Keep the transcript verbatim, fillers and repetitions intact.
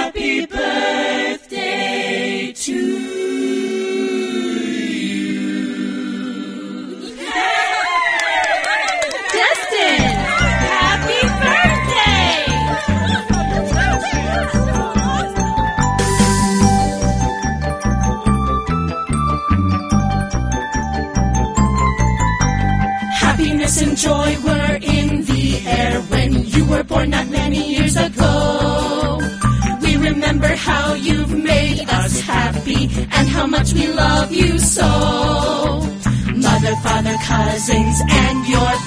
Happy birthday to you. Destin, happy birthday! Happiness and joy were in the air when you were born not many years ago. We remember how you've made us happy and how much we love you so. Mother, father, cousins, and your